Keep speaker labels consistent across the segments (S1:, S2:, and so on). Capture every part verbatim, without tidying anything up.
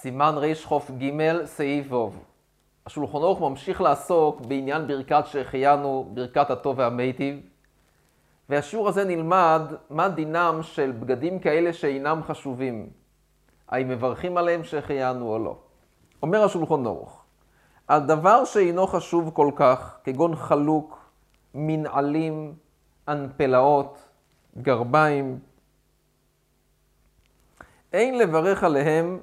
S1: סימן ריש חוף ג' סעיף ו'. השולחן ערוך ממשיך לעסוק בעניין ברכת שהחיינו, ברכת הטוב והמיטיב. והשיעור הזה נלמד מה דינם של בגדים כאלה שאינם חשובים. האם מברכים עליהם שהחיינו או לא. אומר השולחן ערוך, על דבר שאינו חשוב כל כך, כגון חלוק, מנעלים, אנפלאות, גרביים, אין לברך עליהם,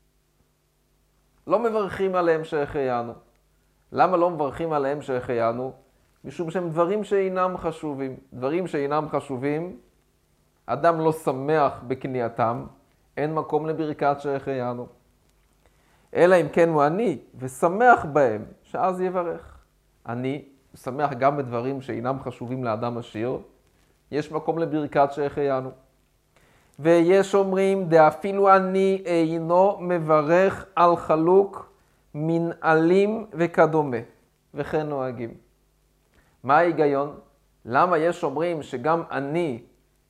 S1: לא מברכים עליהם שהחיינו. למה לא מברכים עליהם שהחיינו? משום שהם דברים שאינם חשובים. דברים שאינם חשובים, אדם לא שמח בקנייתם, אין מקום לברכת שהחיינו. אלא אם כן הוא עני ושמח בהם, שאז יברך. עני, שמח גם בדברים שאינם חשובים לאדם עשיר, יש מקום לברכת שהחיינו. ויש אומרים, דאפילו אני אינו מברך על חלוק, מנעלים וכדומה, וכן נוהגים. מה ההיגיון? למה יש אומרים שגם אני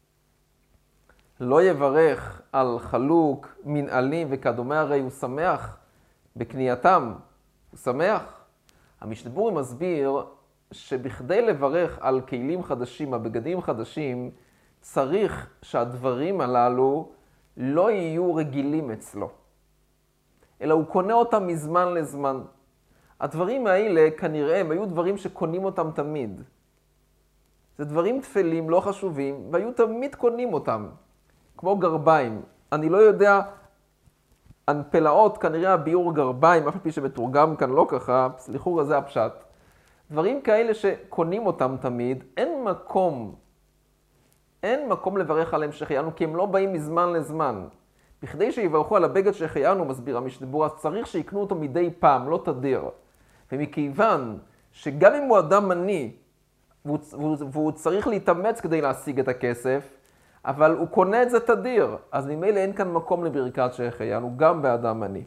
S1: לא יברך על חלוק, מנעלים וכדומה, הרי הוא שמח בקנייתם, הוא שמח? המשנה ברורה מסביר שבכדי לברך על כלים חדשים, על בגדים חדשים, צריך שהדברים הללו לא יהיו רגילים אצלו, אלא הוא קונה אותם מזמן לזמן. הדברים האלה כנראה הם היו דברים שקונים אותם תמיד. זה דברים תפלים, לא חשובים, והיו תמיד קונים אותם, כמו גרביים. אני לא יודע, אנפלאות כנראה הביאור גרביים, אף על פי שמתורגם כאן לא ככה, סליחו, זה הפשט. דברים כאלה שקונים אותם תמיד, אין מקום, אין מקום לברך עליהם שהחיינו, כי הם לא באים מזמן לזמן. בכדי שיברכו על הבגד שהחיינו, מסביר המשנה ברורה, צריך שיקנו אותו מדי פעם, לא תדיר. ומכיוון שגם אם הוא אדם עני, והוא, והוא, והוא צריך להתאמץ כדי להשיג את הכסף, אבל הוא קונה את זה תדיר, אז ממילא אין כאן מקום לברכת שהחיינו, גם באדם עני.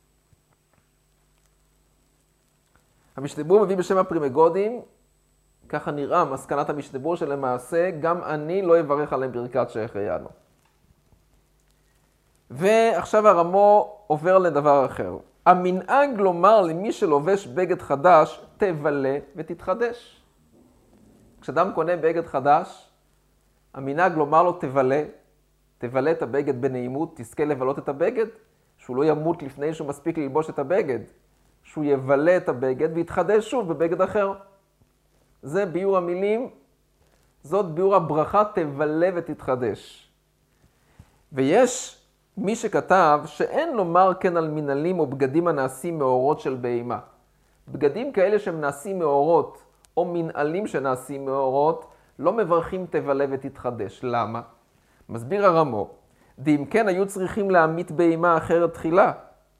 S1: המשנה ברורה מביא בשם הפרימגודים, ככה נראה מסקנת המשנה ברורה שלמעשה גם אני לא אברך עליהם ברכת שהחיינו. ועכשיו הרמו עובר לדבר אחר. המנהג לומר למי שלובש בגד חדש, תבלה ותתחדש. כשאדם קונה בגד חדש, המנהג לומר לו תבלה, תבלה את הבגד בנעימות, תזכה לבלות את הבגד, שהוא לא ימות לפני שהוא מספיק ללבוש את הבגד, שהוא יבלה את הבגד ויתחדש שוב בבגד אחר. זה ביור המילים, זאת ביור הברכה, תבלה ותתחדש. ויש מי שכתב שאין לומר כן על מנהלים או בגדים הנעשים מאורות של בהמה. בגדים כאלה שהם נעשים מאורות, או מנהלים שנעשים מאורות, לא מברכים תבלה ותתחדש. למה? מסביר הרמו, דאם כן היו צריכים להמית בהמה אחרת תחילה,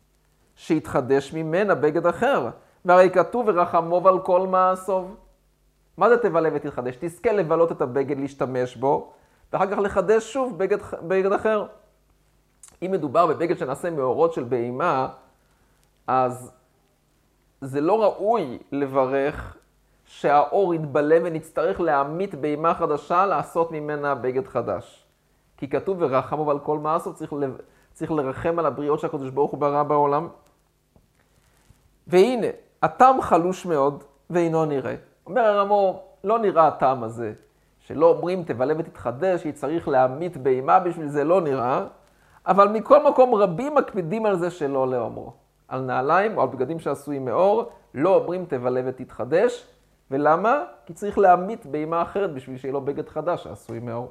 S1: שיתחדש ממנה בגד אחר, והרי כתוב ורחמוב על כל מעשוב. מה זה תבלה ותתחדש? תזכה לבלות את הבגד, להשתמש בו, ואחר כך לחדש שוב בגד, בגד אחר. אם מדובר בבגד שנעשה מאורות של בהמה, אז זה לא ראוי לברך שהאור יתבלה ונצטרך להמית בהמה חדשה, לעשות ממנה בגד חדש. כי כתוב ורחמוב על כל מעשוב, צריך, צריך לרחם על הבריאות שהקדוש ברוך הוא ברא בעולם. והנה, הטעם חלוש מאוד ואינו נראה. אומר הרמו, לא נראה הטעם הזה, שלא אומרים תבלה ותתחדש, כי צריך להמית בהמה, בשביל זה לא נראה, אבל מכל מקום רבים מקפידים על זה שלא לאומרו. על נעליים או על בגדים שעשויים מאור, לא אומרים תבלה ותתחדש, ולמה? כי צריך להמית בהמה אחרת בשביל שיהיה לו בגד חדש שעשוי מאור.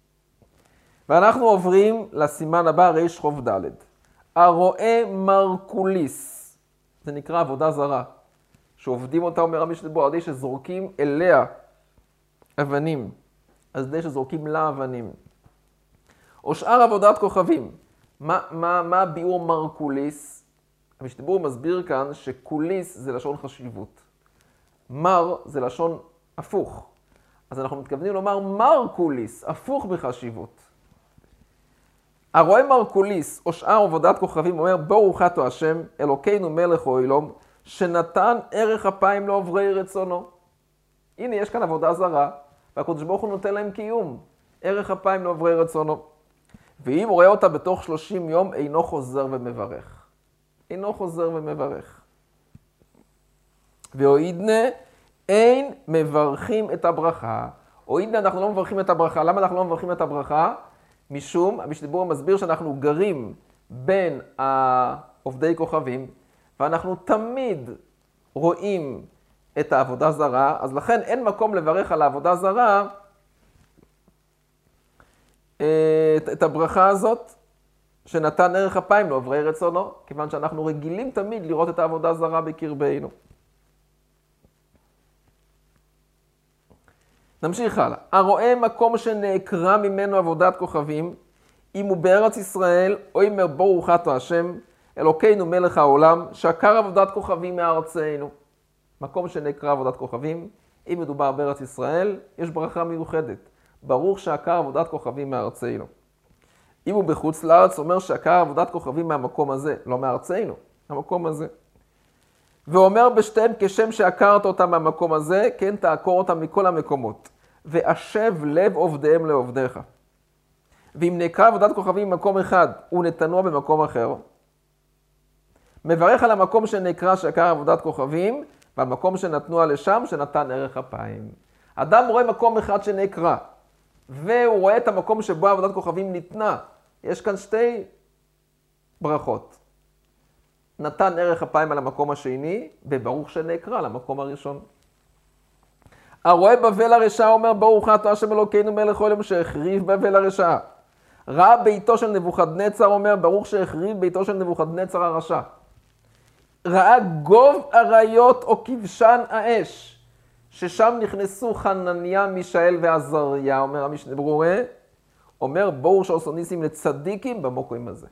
S1: ואנחנו עוברים לסימן הבא, ריש חוף ד'. הרואה מרקוליס, זה נקרא עבודה זרה. שעובדים אותה, אומר המשנה ברורה, על ידי שזורקים אליה אבנים, על ידי שזורקים לה אבנים. או שאר עבודת כוכבים. מה, מה, מה הביאור מרקוליס? המשנה ברורה מסביר כאן שקוליס זה לשון חשיבות. מר זה לשון הפוך. אז אנחנו מתכוונים לומר מרקוליס, הפוך בחשיבות. הרואה מרקוליס או שאר עבודת כוכבים אומר ברוך אתה השם אלוקינו מלך העולם, שנתן ערך אפיים לעוברי רצונו. הנה, יש כאן עבודה זרה, והקדוש ברוך הוא נותן להם קיום, ערך אפיים לעוברי רצונו. ואם רואה אותה בתוך שלושים יום, אינו חוזר ומברך. אינו חוזר ומברך. והועידנה, אין מברכים את הברכה. הועידנה, אנחנו לא מברכים את הברכה. למה אנחנו לא מברכים את הברכה? משום, המשנה מסביר שאנחנו גרים בין עובדי כוכבים, ואנחנו תמיד רואים את העבודה זרה, אז לכן אין מקום לברך על העבודה זרה את, את הברכה הזאת, שנתן ערך אפיים לעוברי רצונו, כיוון שאנחנו רגילים תמיד לראות את העבודה זרה בקרבנו. נמשיך הלאה. הרואה מקום שנעקרה ממנו עבודת כוכבים, אם הוא בארץ ישראל, או אם ברוך אתה השם, אלוקינו מלך העולם, שעקר עבודת כוכבים מארצנו. מקום שנעקרה עבודת כוכבים, אם מדובר בארץ ישראל, יש ברכה מיוחדת. ברוך שעקר עבודת כוכבים מארצנו. אם הוא בחוץ לארץ, אומר שעקר עבודת כוכבים מהמקום הזה, לא מארצנו, המקום הזה. ואומר בשתיהם כשם שעקרת אותם מהמקום הזה, כן תעקור אותם מכל המקומות. ואשב לב עובדיהם לעובדיך. ואם נעקרה עבודת כוכבים במקום אחד, הוא נתנוע במקום אחר. מברך על המקום שנעקרה שעקר עבודת כוכבים, ועל מקום שנתנוע לשם שנתן ערך אפיים. אדם רואה מקום אחד שנעקרה, והוא רואה את המקום שבו עבודת כוכבים ניתנה. יש כאן שתי ברכות. נתן ערך אפיים על המקום השני, וברוך שנעקרה על המקום הראשון. הרואה בבל הרשע אומר, ברוך אתה השם אלוקינו מלך העולם שהחריב בבל הרשע. ראה ביתו של נבוכדנצר אומר, ברוך שהחריב ביתו של נבוכדנצר הרשע. ראה גוב אריות או כבשן האש, ששם נכנסו חנניה, מישאל ועזריה, אומר המשנה ברורה, אומר ברוך שעשו ניסים לצדיקים במקום הזה.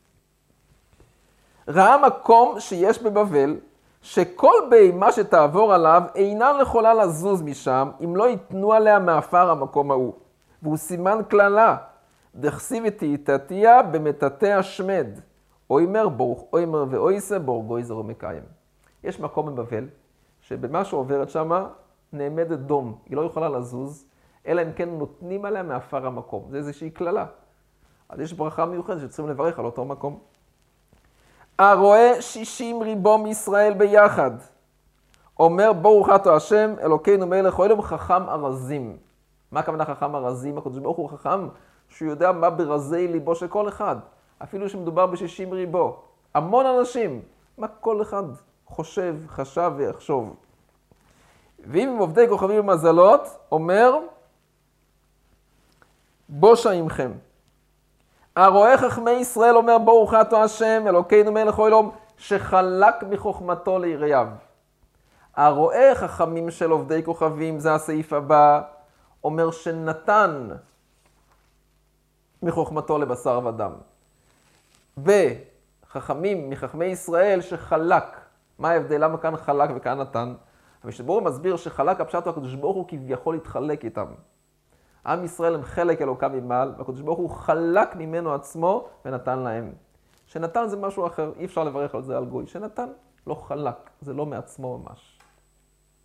S1: ראה מקום שיש בבבל, שכל בהמה שתעבור עליו אינה יכולה לזוז משם, אם לא ייתנו עליה מעפר המקום ההוא. והוא סימן כללה, דכסיב ותהיתתיה במטאטא השמד. אוימר ברוך אוימר ואויסה בור גויזר ומקיים. יש מקום בבבל, שבמה שעוברת שמה נעמדת דום, היא לא יכולה לזוז, אלא אם כן נותנים עליה מעפר המקום. זה איזושהי כללה. אז יש ברכה מיוחדת שצריכים לברך על אותו מקום. הרואה שישים ריבו מישראל ביחד, אומר ברוך אתה השם אלוקינו מלך העולם חכם ארזים. מה הכוונה חכם ארזים? הקדוש ברוך הוא חכם שהוא יודע מה ברזי ליבו של כל אחד, אפילו שמדובר ב-שישים ריבו. המון אנשים, מה כל אחד חושב, חשב ויחשוב. ואם הם עובדי כוכבים ומזלות, אומר בושה עמכם. הרואה חכמי ישראל אומר ברוך אתה השם אלוקינו מלך העולם שחלק מחוכמתו ליראיו. הרואה חכמים של עובדי כוכבים, זה הסעיף הבא, אומר שנתן מחוכמתו לבשר ודם. וחכמים מחכמי ישראל שחלק. מה ההבדל? למה כאן חלק וכאן נתן? המשנה ברורה מסביר שחלק הפשט הקדוש ברוך הוא כביכול להתחלק איתם. עם ישראל הם חלק אלוקם ממעל, והקדוש ברוך הוא חלק ממנו עצמו ונתן להם. שנתן זה משהו אחר, אי אפשר לברך על זה על גוי. שנתן לא חלק, זה לא מעצמו ממש.